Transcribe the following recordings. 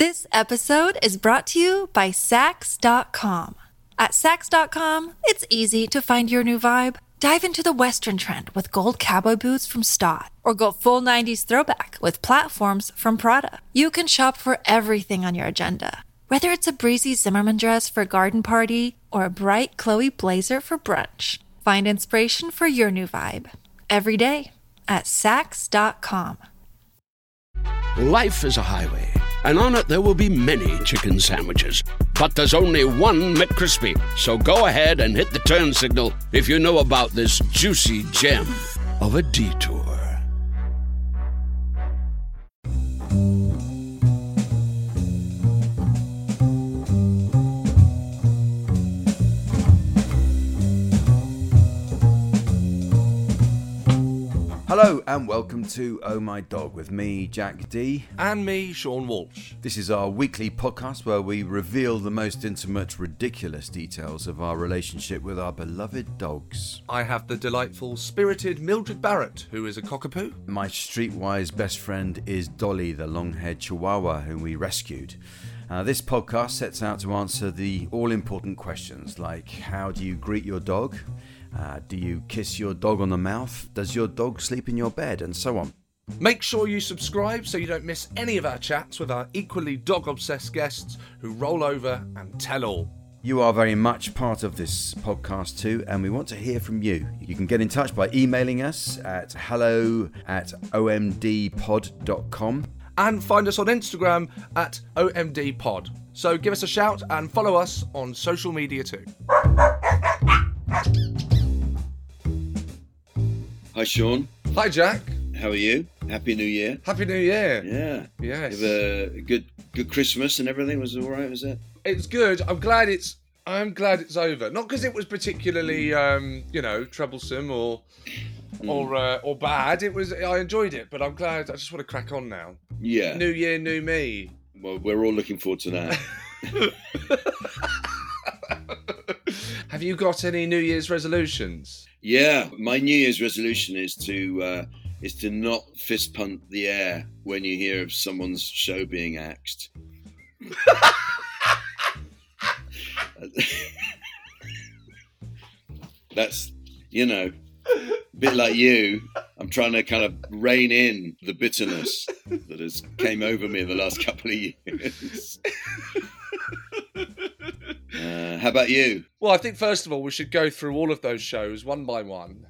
This episode is brought to you by Sax.com. At Sax.com, it's easy to find your new vibe. Dive into the Western trend with gold cowboy boots from Stott, or go full 90s throwback with platforms from Prada. You can shop for everything on your agenda, whether it's a breezy Zimmermann dress for a garden party or a bright Chloe blazer for brunch. Find inspiration for your new vibe every day at Sax.com. Life is a highway, and on it there will be many chicken sandwiches. But there's only one McCrispy. So go ahead and hit the turn signal if you know about this juicy gem of a detour. Hello and welcome to Oh My Dog with me, Jack D. And me, Sean Walsh. This is our weekly podcast where we reveal the most intimate, ridiculous details of our relationship with our beloved dogs. I have the delightful, spirited Mildred Barrett, who is a cockapoo. My streetwise best friend is Dolly, the long-haired Chihuahua whom we rescued. This podcast sets out to answer the all-important questions like, how do you greet your dog? Do you kiss your dog on the mouth? Does your dog sleep in your bed? And so on. Make sure you subscribe so you don't miss any of our chats with our equally dog-obsessed guests who roll over and tell all. You are very much part of this podcast too, and we want to hear from you. You can get in touch by emailing us at hello@omdpod.com. And find us on Instagram at OMDpod. So give us a shout and follow us on social media too. Hi, Sean. Hi, Jack. How are you? Happy New Year. Happy New Year. Yeah. Yes. You have a good Christmas and everything. Was it all right? Was it? It's good. I'm glad it's over. Not because it was particularly, troublesome or bad. I enjoyed it, but I'm glad. I just want to crack on now. Yeah. New year, new me. Well, we're all looking forward to that. Have you got any New Year's resolutions? Yeah. My New Year's resolution is to not fist pump the air when you hear of someone's show being axed. That's, a bit like you. I'm trying to kind of rein in the bitterness that has came over me in the last couple of years. How about you? Well, I think first of all we should go through all of those shows one by one.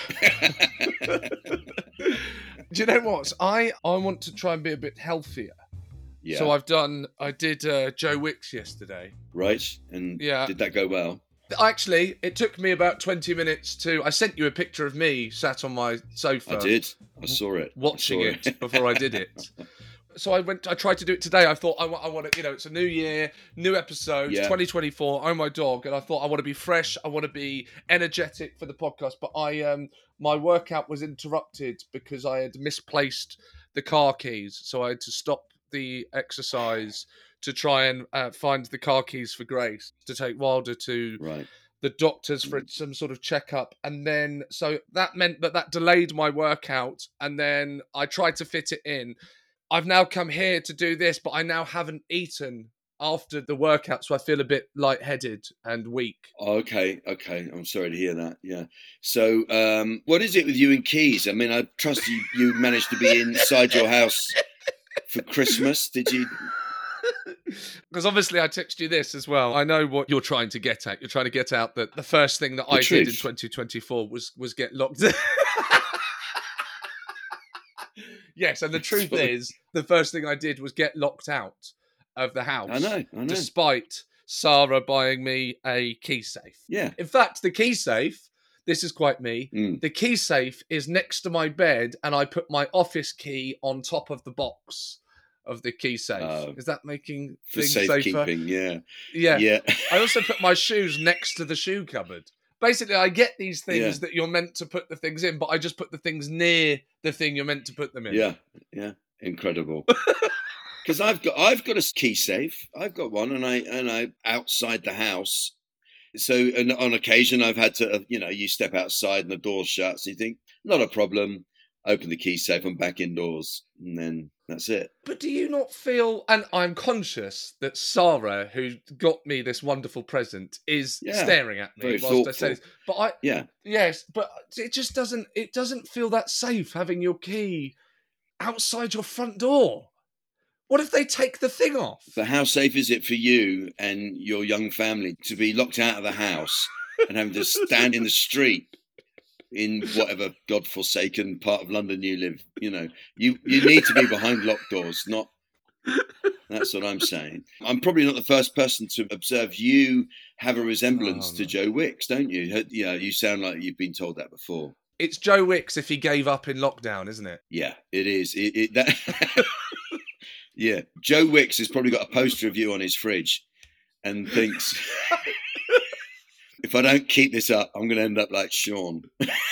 Do you know what? I want to try and be a bit healthier. Yeah. So I did Joe Wicks yesterday. Right. And yeah. Did that go well? Actually, it took me about 20 minutes I sent you a picture of me sat on my sofa. I did. I saw it. Watching it before I did it. So I tried to do it today. I thought I want to, it's a new year, new episodes, 2024, Oh My Dog. And I thought I want to be fresh. I want to be energetic for the podcast. But my workout was interrupted because I had misplaced the car keys. So I had to stop the exercise to try and find the car keys for Grace, to take Wilder to the doctors for some sort of checkup. And then, so that meant that delayed my workout. And then I tried to fit it in. I've now come here to do this, but I now haven't eaten after the workout, so I feel a bit lightheaded and weak. Okay. I'm sorry to hear that. Yeah. So, what is it with you and keys? I mean, I trust you managed to be inside your house for Christmas. Did you? Because obviously I texted you this as well. I know what you're trying to get at. You're trying to get out that the first thing that I did in 2024 was get locked in. Yes, and the truth is, the first thing I did was get locked out of the house. I know. Despite Sarah buying me a key safe. Yeah. In fact, the key safe, this is quite me, the key safe is next to my bed and I put my office key on top of the box of the key safe. Is that making things safer? Safekeeping, yeah. Yeah. I also put my shoes next to the shoe cupboard. Basically, I get these things that you're meant to put the things in, but I just put the things near the thing you're meant to put them in. Yeah. Incredible. Because I've got a key safe. I've got one, and I outside the house. So, and on occasion, I've had to, you step outside and the door's shut. So you think, not a problem. Open the key safe. I'm back indoors, and then That's it. But do you not feel, and I'm conscious that Sarah, who got me this wonderful present, is staring at me very whilst thoughtful. I say this. But yes, but it just doesn't feel that safe having your key outside your front door. What if they take the thing off? But how safe is it for you and your young family to be locked out of the house and having to stand in the street in whatever godforsaken part of London you live? You know, you need to be behind locked doors, not... That's what I'm saying. I'm probably not the first person to observe you have a resemblance to Joe Wicks, don't you? Yeah, you sound like you've been told that before. It's Joe Wicks if he gave up in lockdown, isn't it? Yeah, it is. Yeah, Joe Wicks has probably got a poster of you on his fridge and thinks, if I don't keep this up, I'm going to end up like Sean.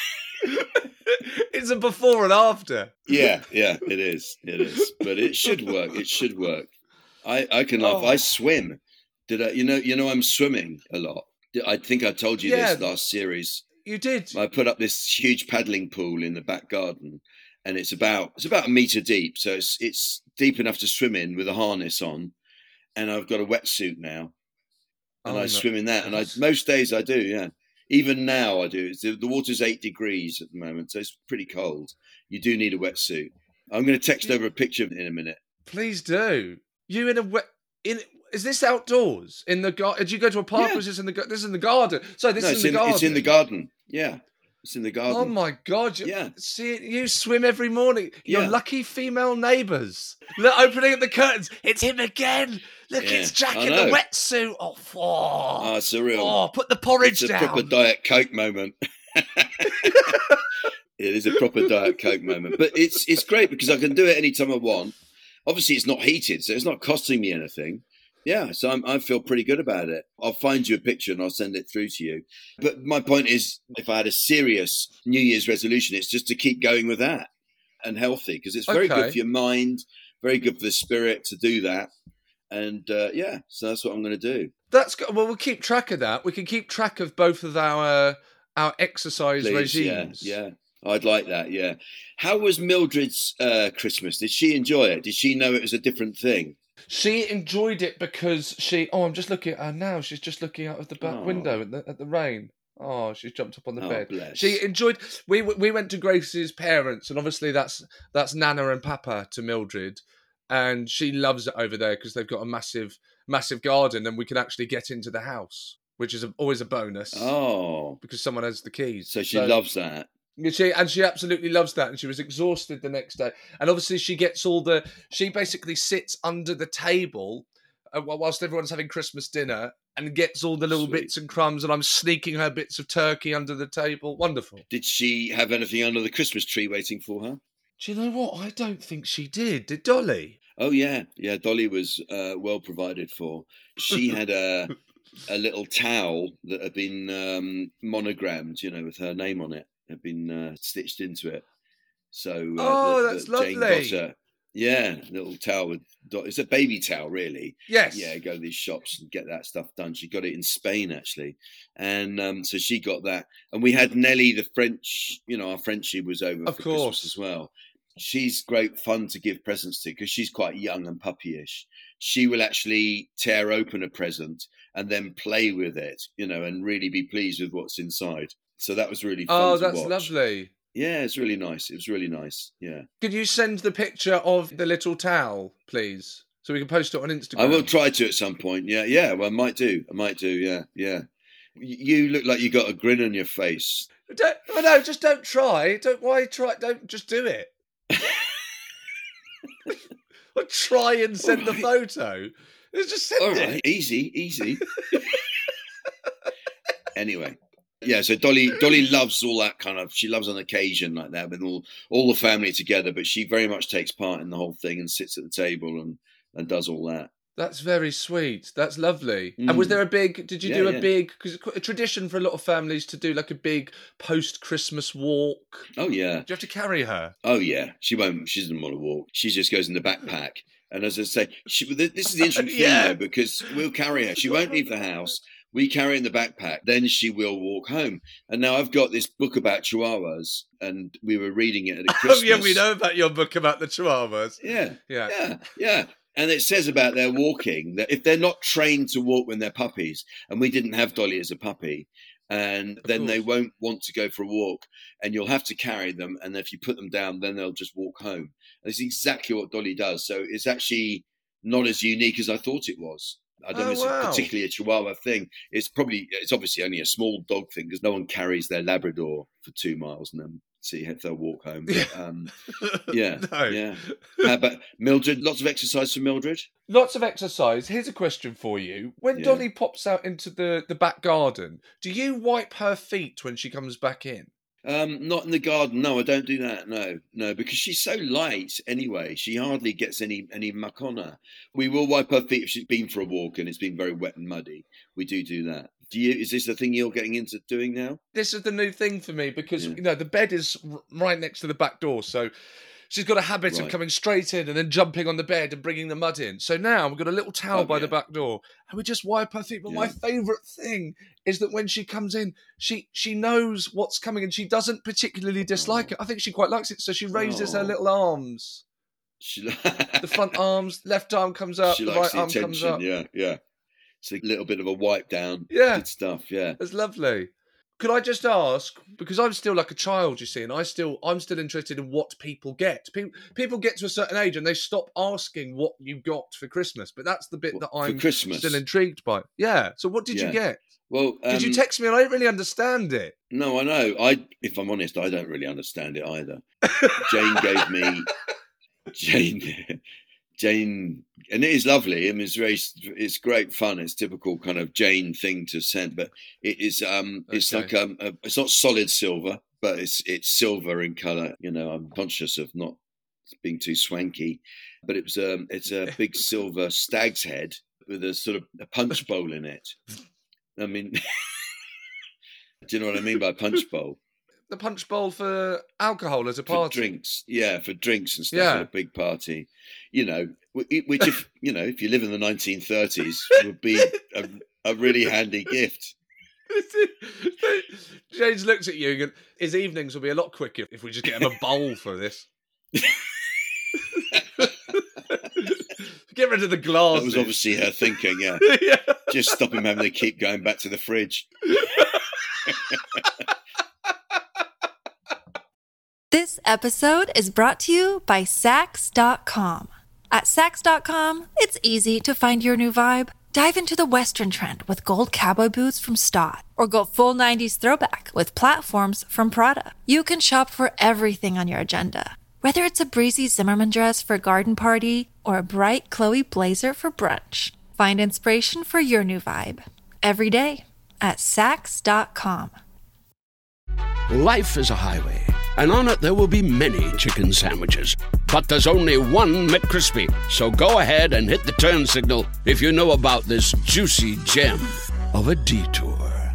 It's a before and after. Yeah, it is. But it should work. I can laugh. I swim. Did I? You know, I'm swimming a lot. I think I told you this last series. You did. I put up this huge paddling pool in the back garden, and it's about a metre deep, so it's deep enough to swim in with a harness on. And I've got a wetsuit now, and I swim in that. And most days I do. Yeah, even now I do. The water's 8 degrees at the moment, so it's pretty cold. You do need a wetsuit. I'm going to text over a picture in a minute. Please do. You is this outdoors in the garden? Did you go to a park? Or is this in the garden? This is in the garden. So this is in the garden. It's in the garden. Yeah, it's in the garden. Oh my God! See, you swim every morning. Your lucky female neighbours. Look, opening up the curtains. It's him again. Look, it's Jack in the wetsuit. Oh, it's surreal. Oh, put the porridge down. It's a proper Diet Coke moment. It is a proper Diet Coke moment, but it's great because I can do it anytime I want. Obviously, it's not heated, so it's not costing me anything. Yeah, so I feel pretty good about it. I'll find you a picture and I'll send it through to you. But my point is, if I had a serious New Year's resolution, it's just to keep going with that and healthy, because it's very good for your mind, very good for the spirit to do that. And so that's what I'm going to do. That's good. Well, we'll keep track of that. We can keep track of both of our exercise regimes. Yeah. I'd like that, yeah. How was Mildred's Christmas? Did she enjoy it? Did she know it was a different thing? She enjoyed it because I'm just looking at her now. She's just looking out of the back window at the rain. Oh, she's jumped up on the bed. Bless. She enjoyed. We went to Grace's parents, and obviously that's Nana and Papa to Mildred, and she loves it over there because they've got a massive garden, and we can actually get into the house, which is always a bonus. Oh, because someone has the keys. So she loves that. She absolutely loves that, and she was exhausted the next day. And obviously, she basically sits under the table whilst everyone's having Christmas dinner and gets all the little bits and crumbs. And I'm sneaking her bits of turkey under the table. Wonderful. Did she have anything under the Christmas tree waiting for her? Do you know what? I don't think she did. Did Dolly? Oh yeah. Dolly was well provided for. She had a little towel that had been monogrammed, with her name on it. Had been stitched into it. So that's lovely. Jane got her, little towel with it's a baby towel, really. Yes. Yeah, go to these shops and get that stuff done. She got it in Spain actually, and so she got that. And we had Nellie, the French. Our Frenchie was over for Christmas as well. She's great fun to give presents to because she's quite young and puppyish. She will actually tear open a present and then play with it, and really be pleased with what's inside. So that was really fun to watch. Oh, that's lovely. Yeah, it's really nice. It was really nice, yeah. Could you send the picture of the little towel, please? So we can post it on Instagram. I will try to at some point, yeah. Well, I might do, yeah. You look like you got a grin on your face. Just don't try. Why try? Don't just do it. Or try and send the photo. Just send it. All right, easy. Anyway. Yeah, so Dolly loves all that kind of. She loves an occasion like that with all the family together, but she very much takes part in the whole thing and sits at the table and does all that. That's very sweet. That's lovely. And was there a big? Did you do a big? Because it's a tradition for a lot of families to do like a big post-Christmas walk. Oh yeah. Do you have to carry her? Oh yeah. She won't. She doesn't want to walk. She just goes in the backpack. And as I say, this is the interesting thing though, because we'll carry her. She won't leave the house. We carry her in the backpack. Then she will walk home. And now I've got this book about Chihuahuas, and we were reading it at Christmas. Oh, yeah, we know about your book about the Chihuahuas. Yeah. And it says about their walking, that if they're not trained to walk when they're puppies, and we didn't have Dolly as a puppy, and then they won't want to go for a walk, and you'll have to carry them, and if you put them down, then they'll just walk home. And it's exactly what Dolly does. So it's actually not as unique as I thought it was. I don't know if it's particularly a Chihuahua thing. It's obviously only a small dog thing, because no one carries their Labrador for 2 miles and then see if they'll walk home. But, How about Mildred? Lots of exercise for Mildred? Lots of exercise. Here's a question for you. When Dolly pops out into the back garden, do you wipe her feet when she comes back in? Not in the garden. No, I don't do that. No, because she's so light anyway. She hardly gets any muck on her. We will wipe her feet if she's been for a walk and it's been very wet and muddy. We do that. Is this the thing you're getting into doing now? This is the new thing for me, because the bed is right next to the back door, so she's got a habit of coming straight in and then jumping on the bed and bringing the mud in. So now we've got a little towel by the back door, and we just wipe her feet. But my favourite thing is that when she comes in, she knows what's coming, and she doesn't particularly dislike it. I think she quite likes it, so she raises her little arms. The front arms, left arm comes up, the right arm comes up. Yeah. It's a little bit of a wipe down. Yeah. Good stuff, yeah. It's lovely. Could I just ask, because I'm still like a child, you see, and I'm still interested in what people get. People get to a certain age and they stop asking what you got for Christmas, but that's the bit that I'm still intrigued by. Yeah. So what did you get? Well, did you text me? And I don't really understand it. No, I know. If I'm honest, I don't really understand it either. Jane gave me Jane, and it is lovely. I mean, it's great fun. It's typical kind of Jane thing to send, but it is it's like it's not solid silver, but it's silver in colour. I'm conscious of not being too swanky, but it's a big silver stag's head with a sort of a punch bowl in it. I mean, do you know what I mean by punch bowl? The punch bowl for alcohol as a party. For drinks and stuff at a big party. Which if if you live in the 1930s would be a really handy gift. James looks at you and goes, his evenings will be a lot quicker if we just get him a bowl for this. Get rid of the glass. That was obviously her thinking, yeah. Just stop him having to keep going back to the fridge. This episode is brought to you by Sax.com. At Sax.com, it's easy to find your new vibe. Dive into the Western trend with gold cowboy boots from Stott, or go full 90s throwback with platforms from Prada. You can shop for everything on your agenda, whether it's a breezy Zimmermann dress for a garden party or a bright Chloe blazer for brunch. Find inspiration for your new vibe every day at Sax.com. Life is a highway, and on it there will be many chicken sandwiches. But there's only one McCrispy. So go ahead and hit the turn signal if you know about this juicy gem of a detour.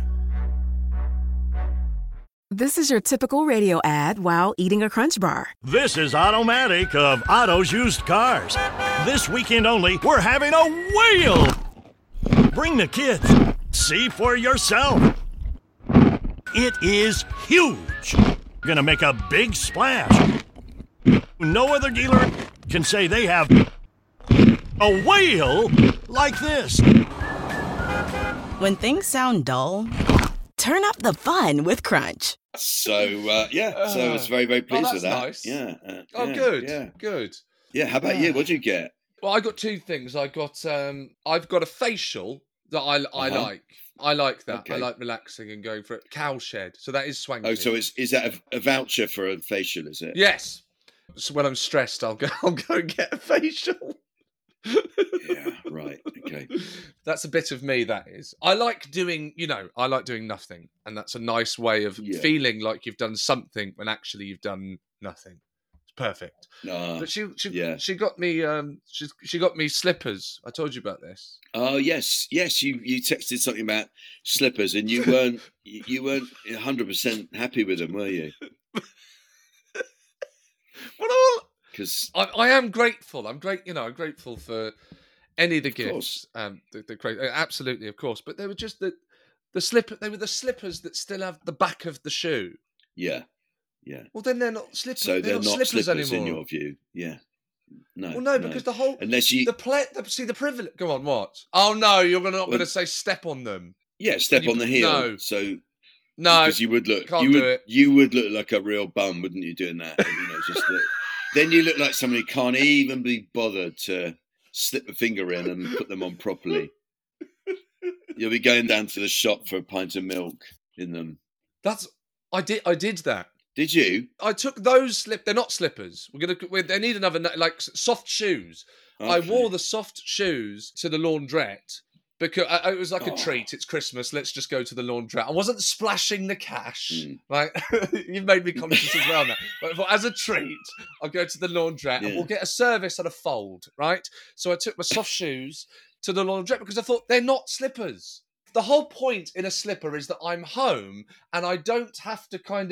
This is your typical radio ad while eating a Crunch Bar. This is Automatic of Otto's Used Cars. This weekend only, we're having a whale! Bring the kids. See for yourself. It is huge. Gonna make a big splash. No other dealer can say they have a whale like this. When things sound dull, turn up the fun with Crunch. So I was very, very pleased with that. Nice. Yeah. Good. Yeah. Good. Yeah. How about you? What'd you get? Well, I got two things. I've got a facial that I like. I like that. Okay. I like relaxing and going for it. Cowshed. So that is swanky. Oh, so is that a voucher for a facial? Is it? Yes. So when I'm stressed, I'll go and get a facial. Yeah. Right. Okay. That's a bit of me. That is. I like doing nothing, and that's a nice way of feeling like you've done something when actually you've done nothing. It's perfect. But she got me. She got me slippers. I told you about this. Oh yes. You texted something about slippers, and you weren't 100% happy with them, were you? Because I am grateful. I'm grateful for any of the gifts. Absolutely, of course. But they were just the slipper. They were the slippers that still have the back of the shoe. Yeah, yeah. Well, then they're not slippers. So they're not slippers anymore in your view. Yeah. No. Well, no, because the whole unless you the privilege. Go on, what? Oh no, you're not going to say step on them. Yeah, step on the heel. No. So no, because you would look, you would look like a real bum, wouldn't you? Doing that, then you look like somebody who can't even be bothered to slip a finger in and put them on properly. You'll be going down to the shop for a pint of milk in them. I did that. Did you? I took those they're not slippers. They need another, like soft shoes. Okay. I wore the soft shoes to the laundrette because it was like a treat. It's Christmas. Let's just go to the laundrette. I wasn't splashing the cash. Right? You've made me conscious as well now. But as a treat, I'll go to the laundrette and we'll get a service and a fold. Right? So I took my soft shoes to the laundrette because I thought they're not slippers. The whole point in a slipper is that I'm home and I don't have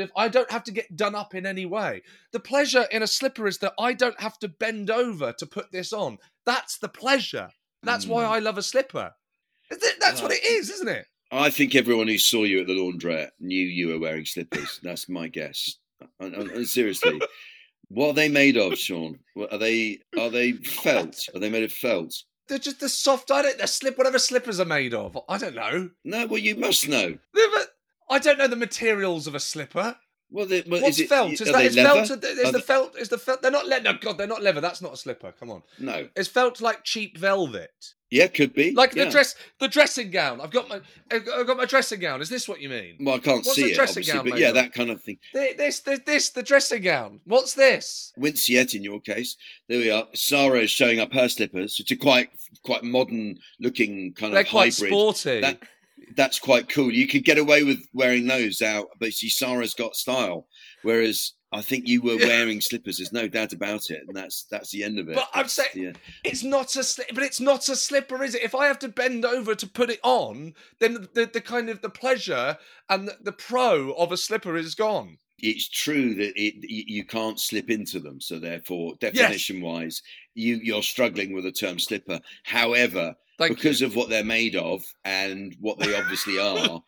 to get done up in any way. The pleasure in a slipper is that I don't have to bend over to put this on. That's the pleasure. That's why I love a slipper. That's what it is, isn't it? I think everyone who saw you at the laundrette knew you were wearing slippers. That's my guess. And seriously, what are they made of, Sean? Are they felt? Are they made of felt? They're just the soft. Whatever slippers are made of. I don't know. No, well, you must know. I don't know the materials of a slipper. What's felt? Is the felt? They're not leather. No, God, they're not leather. That's not a slipper. Come on. No. It's felt like cheap velvet. Yeah, could be. Like the dressing gown. I've got my dressing gown. Is this what you mean? Well, I can't see it, obviously, but yeah, that kind of thing. The dressing gown. What's this? Winciette in your case. There we are. Sarah is showing up her slippers, which are quite modern looking kind of hybrid. They're quite sporty. That's quite cool. You could get away with wearing those out, but see, Sarah's got style, whereas I think you were wearing slippers. There's no doubt about it, and that's the end of it. But I'm saying it's not a slipper, is it? If I have to bend over to put it on, then the kind of the pleasure and the pro of a slipper is gone. It's true that you can't slip into them, so therefore, definition-wise, you're struggling with the term slipper. However, because of what they're made of and what they obviously are,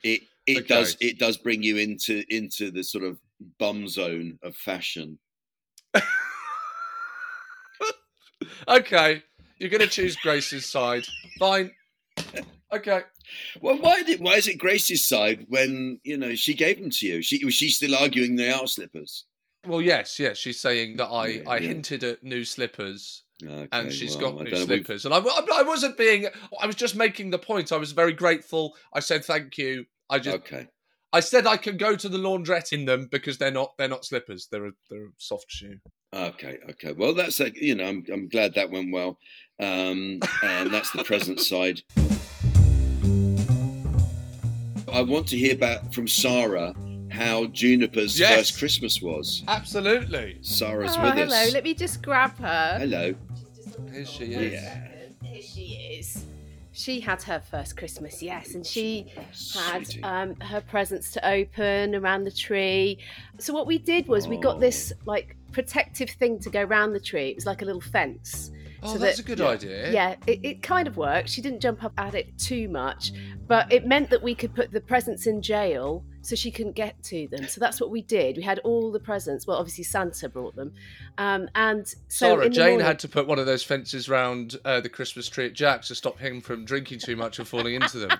it does bring you into the sort of bum zone of fashion. Okay, you're going to choose Grace's side. Fine. Okay. Well, why is it Grace's side when she gave them to you? Was she still arguing they are slippers? Well, yes. She's saying that I hinted at new slippers. Okay, and she's got new slippers. And I wasn't being... I was just making the point. I was very grateful. I said thank you. I said I can go to the laundrette in them because they're not slippers. They're a soft shoe. Okay. Well, that's I'm glad that went well. And that's the present side. I want to hear back from Sarah how Juniper's first Christmas was. Absolutely. Sarah's with us. Hello, let me just grab her. Hello. Here she is. Yeah. Here she is. She had her first Christmas, yes, and she had her presents to open around the tree. So what we did was we got this like protective thing to go around the tree. It was like a little fence. Oh, so that's a good idea. Yeah, it kind of worked. She didn't jump up at it too much, but it meant that we could put the presents in jail so she couldn't get to them. So that's what we did. We had all the presents. Well, obviously Santa brought them. And so Sarah, Jane had to put one of those fences round the Christmas tree at Jack's to stop him from drinking too much and falling into them.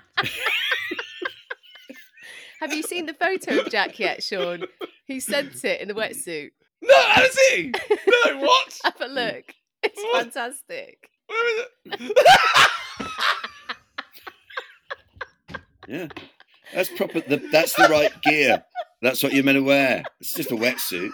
Have you seen the photo of Jack yet, Sean? He sent it in the wetsuit. No, has he? No, what? Have a look. It's fantastic. Where is it? Yeah, that's proper. That's the right gear. That's what you're meant to wear. It's just a wetsuit.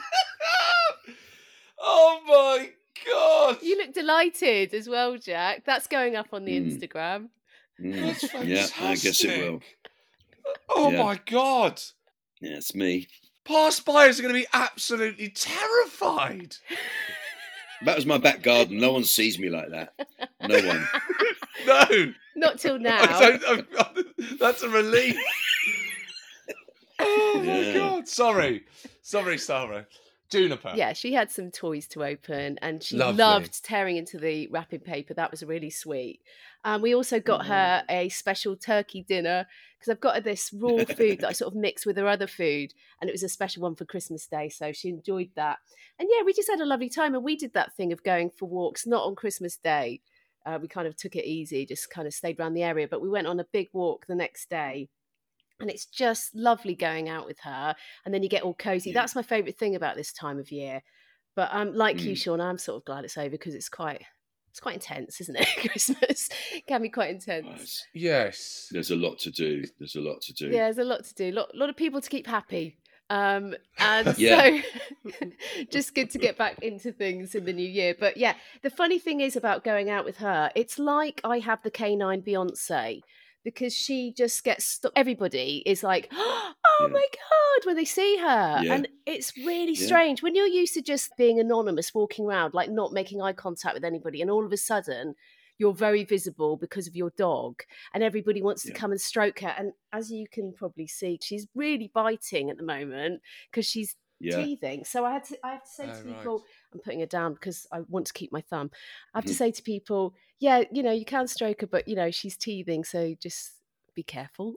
Oh my God! You look delighted as well, Jack. That's going up on the Instagram. That's fantastic. Yeah, I guess it will. Oh my God! Yeah, it's me. Pass-byers are going to be absolutely terrified. That was my back garden. No one sees me like that. No one. No. Not till now. That's a relief. Oh my God. Sorry, Sarah. Juniper. Yeah, she had some toys to open, and she Lovely. loved tearing into the wrapping paper. That was really sweet. We also got her a special turkey dinner, because I've got her this raw food that I sort of mix with her other food, and it was a special one for Christmas Day, so she enjoyed that. And yeah, we just had a lovely time, and we did that thing of going for walks, not on Christmas Day. We kind of took it easy, just kind of stayed around the area, but we went on a big walk the next day. And it's just lovely going out with her. And then you get all cozy. Yeah. That's my favourite thing about this time of year. But like you, Sean, I'm sort of glad it's over, because it's quite intense, isn't it? Christmas can be quite intense. Yes. There's a lot to do. Yeah, there's a lot to do. Lot of people to keep happy. And Yeah. so just good to get back into things in the new year. But yeah, the funny thing is about going out with her, it's like I have the canine Beyonce, because she just gets everybody is like, oh my God, when they see her. Yeah. And it's really strange when you're used to just being anonymous, walking around, like not making eye contact with anybody. And all of a sudden you're very visible because of your dog, and everybody wants to come and stroke her. And as you can probably see, she's really biting at the moment because she's teething. So I have to say to people, I'm putting her down because I want to keep my thumb. I have to say to people, yeah, you can stroke her, but she's teething, so just be careful.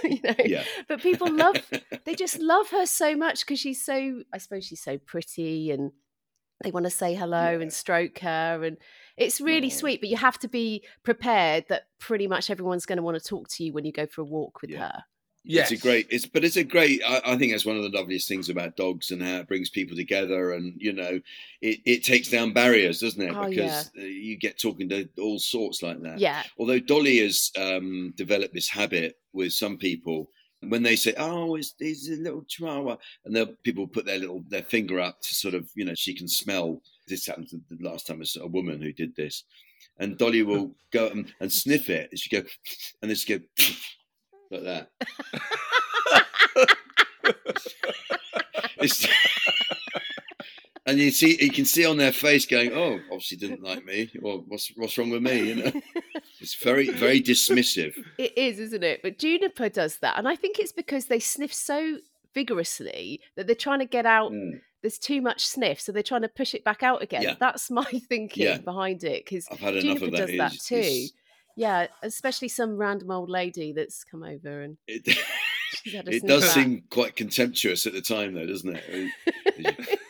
But people they just love her so much, because she's so pretty, and they want to say hello and stroke her, and it's really sweet. But you have to be prepared that pretty much everyone's going to want to talk to you when you go for a walk with her. Yes. It's a great, I think that's one of the loveliest things about dogs, and how it brings people together, and, it takes down barriers, doesn't it? Because you get talking to all sorts like that. Yeah. Although Dolly has developed this habit with some people, when they say, oh, he's a little chihuahua, and people put their finger up to sort of, she can smell. This happened the last time, it was a woman who did this. And Dolly will go and sniff it, and she go, and then she go, like that. And you can see on their face going, oh, obviously didn't like me. Well, what's wrong with me? It's very, very dismissive. It is, isn't it? But Juniper does that, and I think it's because they sniff so vigorously that they're trying to get out. There's too much sniff, so they're trying to push it back out again. Yeah. That's my thinking behind it, because Juniper does that too. Yeah, especially some random old lady that's come over, and she's had a it does seem quite contemptuous at the time, though, doesn't it?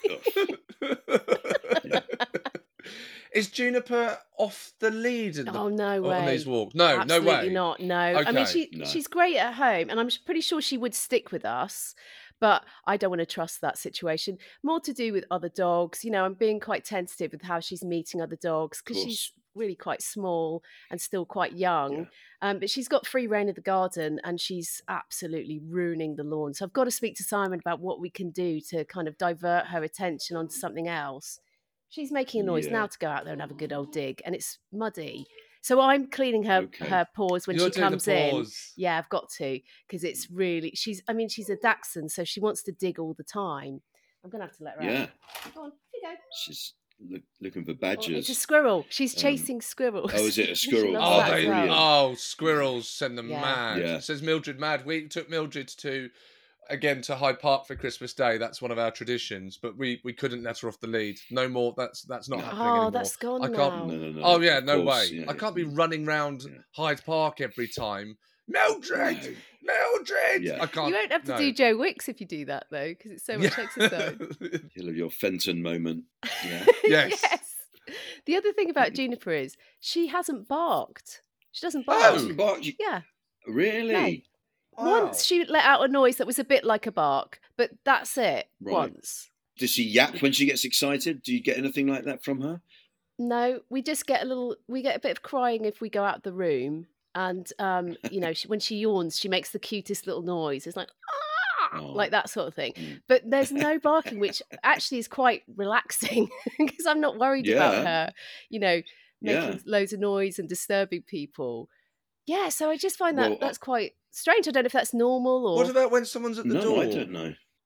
Is Juniper off the lead? No way. On these walks? No, absolutely no way. Not. No. Okay. I mean, she's great at home, and I'm pretty sure she would stick with us. But I don't want to trust that situation. More to do with other dogs. I'm being quite tentative with how she's meeting other dogs, because she's really quite small and still quite young. But she's got free reign of the garden, and she's absolutely ruining the lawn. So I've got to speak to Simon about what we can do to kind of divert her attention onto something else. She's making a noise now to go out there and have a good old dig, and it's muddy. So I'm cleaning her paws when she comes in. Yeah, I've got to, because it's really, she's a Dachshund, so she wants to dig all the time. I'm going to have to let her out. Go on, here you go. She's looking for badgers. It's a squirrel. She's chasing squirrels. Oh, is it a squirrel? Squirrels send them mad. Yeah. It says Mildred mad. We took Mildred to Hyde Park for Christmas Day. That's one of our traditions, but we couldn't let her off the lead. No more. That's not happening anymore. Oh, that's gone now. No. Oh yeah, no way. Yeah, I can't be running round Hyde Park every time. Mildred. Yeah. I can't. You won't have to do Joe Wicks if you do that, though, because it's so much exercise. You'll have your Fenton moment. Yeah. Yes. The other thing about Juniper is she hasn't barked. She doesn't bark. Oh, hasn't barked? Yeah. Really? No. Wow. Once she let out a noise that was a bit like a bark, but that's it. Right. Once. Does she yap when she gets excited? Do you get anything like that from her? No, we just get we get a bit of crying if we go out the room. And, when she yawns, she makes the cutest little noise. It's like, like that sort of thing. But there's no barking, which actually is quite relaxing, because I'm not worried about her, making loads of noise and disturbing people. Yeah, so I just find that's quite strange. I don't know if that's normal or... What about when someone's at the door? I don't know.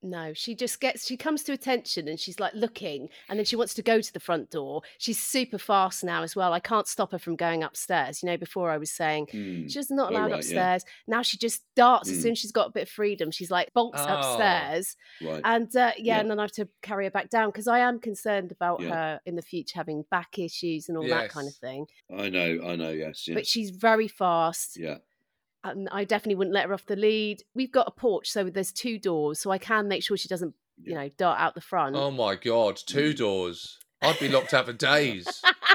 No, she comes to attention and she's like looking, and then she wants to go to the front door. She's super fast now as well. I can't stop her from going upstairs. Before I was saying she's not allowed upstairs. Yeah. Now she just darts as soon as she's got a bit of freedom. She's like bolts upstairs. Right. And and then I have to carry her back down because I am concerned about her in the future having back issues and all that kind of thing. I know, yes. But she's very fast. Yeah. And I definitely wouldn't let her off the lead. We've got a porch, so there's 2 doors, so I can make sure she doesn't, dart out the front. Oh my God, 2 doors. I'd be locked out for days.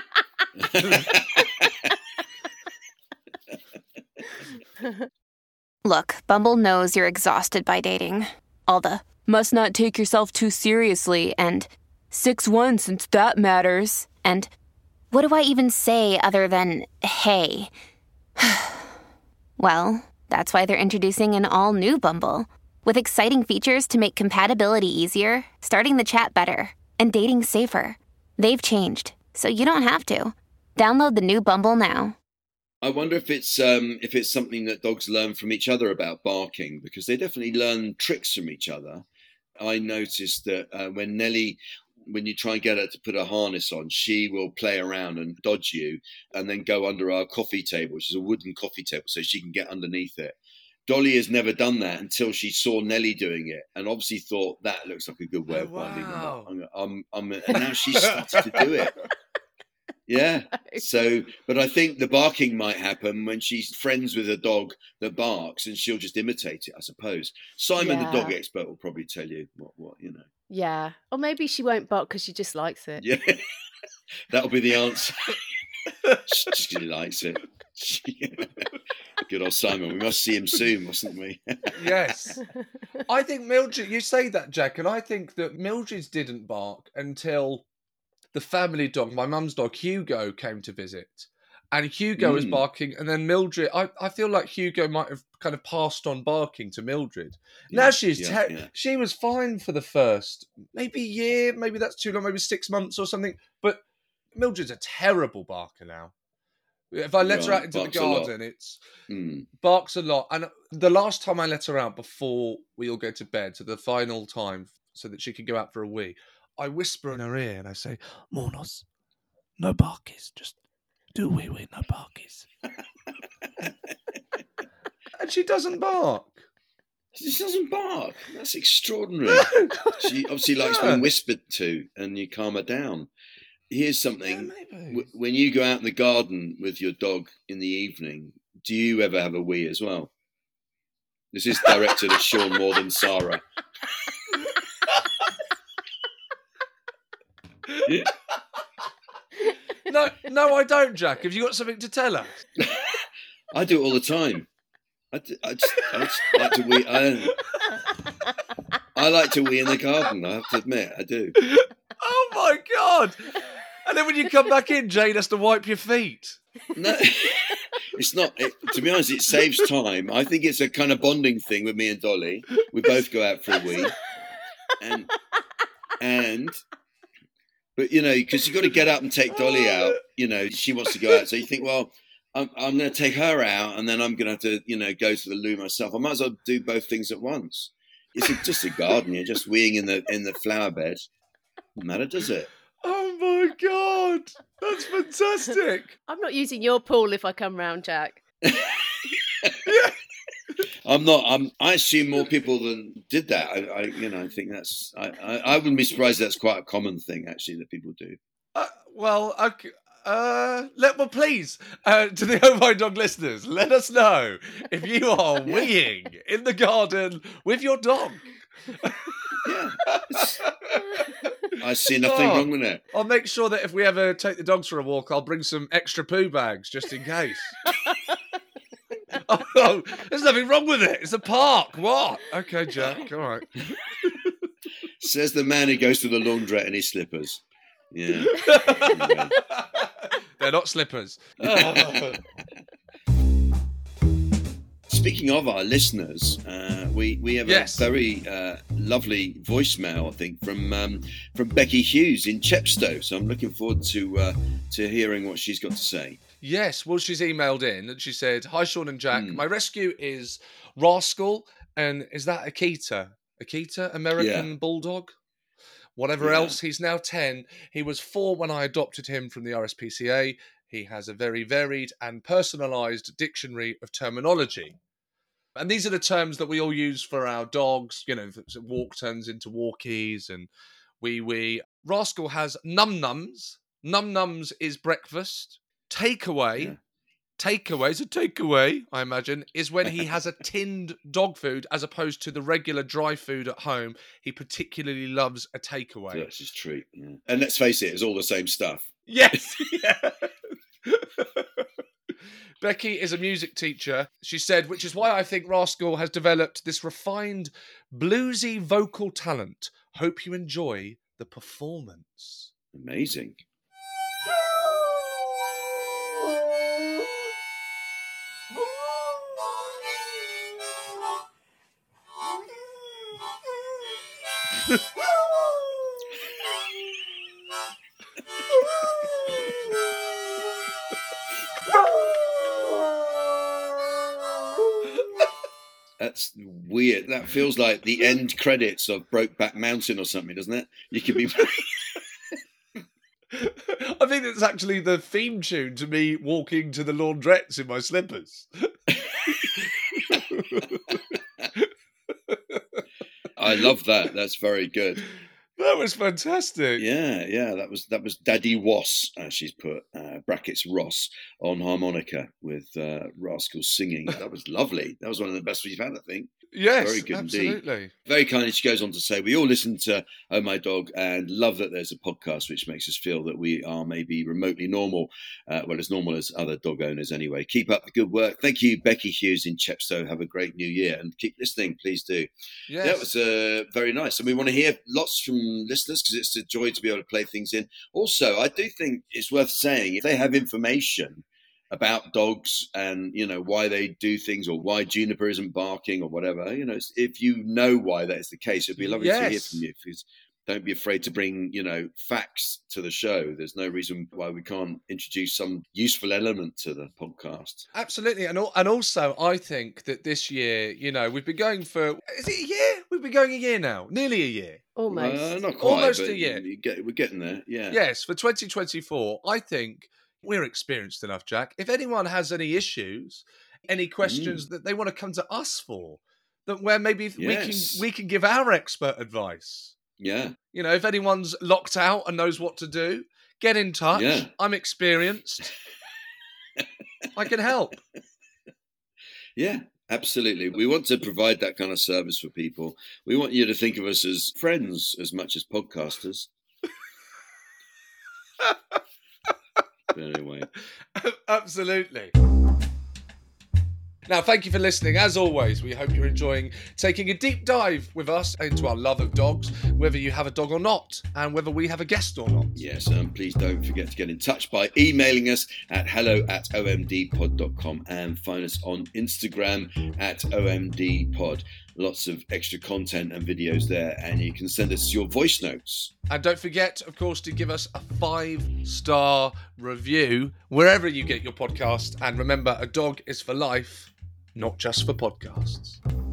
Look, Bumble knows you're exhausted by dating. All the must not take yourself too seriously and 6'1" since that matters. And what do I even say other than hey? Well, that's why they're introducing an all-new Bumble, with exciting features to make compatibility easier, starting the chat better, and dating safer. They've changed, so you don't have to. Download the new Bumble now. I wonder if it's something that dogs learn from each other about barking, because they definitely learn tricks from each other. I noticed that when Nelly, when you try and get her to put a harness on, she will play around and dodge you and then go under our coffee table, which is a wooden coffee table, so she can get underneath it. Dolly has never done that until she saw Nelly doing it and obviously thought that looks like a good way of winding them up. And now she's started to do it. Yeah. So, but I think the barking might happen when she's friends with a dog that barks and she'll just imitate it, I suppose. Simon, the dog expert, will probably tell you what. Yeah. Or maybe she won't bark because she just likes it. Yeah. That'll be the answer. She just really likes it. Good old Simon. We must see him soon, mustn't we? Yes. I think Mildred, you say that, Jack, and I think that Mildred's didn't bark until the family dog, my mum's dog, Hugo, came to visit. And Hugo was barking, and then Mildred, I feel like Hugo might have kind of passed on barking to Mildred. Now she was fine for the first, maybe year, maybe that's too long, maybe 6 months or something. But Mildred's a terrible barker now. If I let her out into the garden, it's barks a lot. And the last time I let her out before we all go to bed, so the final time, so that she could go out for a wee, I whisper in her ear and I say, "Monos, no barkies, just do wee wee, no barkies." And she doesn't bark. She doesn't bark. That's extraordinary. She obviously likes being whispered to, and you calm her down. Here's something. When you go out in the garden with your dog in the evening, do you ever have a wee as well? This is directed at Sean more than Sarah. No, I don't, Jack. Have you got something to tell us? I do it all the time. I just like to wee. I like to wee in the garden. I have to admit, I do. Oh my God! And then when you come back in, Jane has to wipe your feet. No, it's not. To be honest, it saves time. I think it's a kind of bonding thing with me and Dolly. We both go out for a wee, and. But, because you've got to get up and take Dolly out, she wants to go out. So you think, well, I'm going to take her out and then I'm going to have to, go to the loo myself. I might as well do both things at once. It's just a garden. You're just weeing in the flower bed. Doesn't matter, does it? Oh, my God. That's fantastic. I'm not using your pool if I come round, Jack. I'm not. I assume more people than did that. I think that's. I wouldn't be surprised. That's quite a common thing, actually, that people do. Please, to the Oh My Dog listeners, let us know if you are weeing in the garden with your dog. Yeah, I see nothing wrong with it. I'll make sure that if we ever take the dogs for a walk, I'll bring some extra poo bags just in case. Oh, there's nothing wrong with it. It's a park. What? Okay, Jack. All right. Says the man who goes to the laundrette in his slippers. Yeah. They're not slippers. Speaking of our listeners, we have a very lovely voicemail, I think, from Becky Hughes in Chepstow. So I'm looking forward to hearing what she's got to say. Yes, well, she's emailed in and she said, "Hi, Sean and Jack. My rescue is Rascal, and is that Akita? Akita, American Bulldog. Whatever else, he's now 10. He was 4 when I adopted him from the RSPCA. He has a very varied and personalised dictionary of terminology. And these are the terms that we all use for our dogs. You know, walk turns into walkies and wee. Rascal has num-nums. Num-nums is breakfast. Takeaway. Yeah. Takeaway, I imagine, is when he has a tinned dog food as opposed to the regular dry food at home. He particularly loves a takeaway. So that's his treat. Yeah. And let's face it, it's all the same stuff. Yes. Yeah. Becky is a music teacher, she said, which is why I think Rascal has developed this refined, bluesy vocal talent. Hope you enjoy the performance. Amazing. That's weird. That feels like the end credits of Brokeback Mountain or something, doesn't it? You could be. I think it's actually the theme tune to me walking to the laundrettes in my slippers. I love that. That's very good. That was fantastic. Yeah. That was Daddy Ross, as she's put, brackets Ross, on harmonica with Rascal singing. That was lovely. That was one of the best we've had, I think. Yes, very good absolutely. Indeed. Very kindly, she goes on to say, we all listen to Oh My Dog and love that there's a podcast which makes us feel that we are maybe remotely normal, as normal as other dog owners anyway. Keep up the good work. Thank you, Becky Hughes in Chepstow. Have a great new year and keep listening, please do. Yes. That was very nice. And we want to hear lots from listeners because it's a joy to be able to play things in. Also, I do think it's worth saying, if they have information about dogs and, you know, why they do things or why Juniper isn't barking or whatever, you know, if you know why that is the case, it'd be lovely to hear from you. Don't be afraid to bring, you know, facts to the show. There's no reason why we can't introduce some useful element to the podcast. Absolutely. And also, I think that this year, you know, we've been going for, is it a year? We've been going a year now. Nearly a year. Almost. Not quite. Almost a year. We're getting there, yeah. Yes, for 2024, I think we're experienced enough, Jack. If anyone has any issues, any questions that they want to come to us for, that where maybe we can give our expert advice. Yeah. You know, if anyone's locked out and knows what to do, get in touch. Yeah. I'm experienced. I can help. Yeah, absolutely. We want to provide that kind of service for people. We want you to think of us as friends as much as podcasters. Anyway. Absolutely. Now, thank you for listening. As always, we hope you're enjoying taking a deep dive with us into our love of dogs, whether you have a dog or not, and whether we have a guest or not. Yes, and please don't forget to get in touch by emailing us at hello@omdpod.com and find us on Instagram at omdpod. Lots of extra content and videos there, and you can send us your voice notes. And don't forget, of course, to give us a 5-star review wherever you get your podcast. And remember, a dog is for life, not just for podcasts.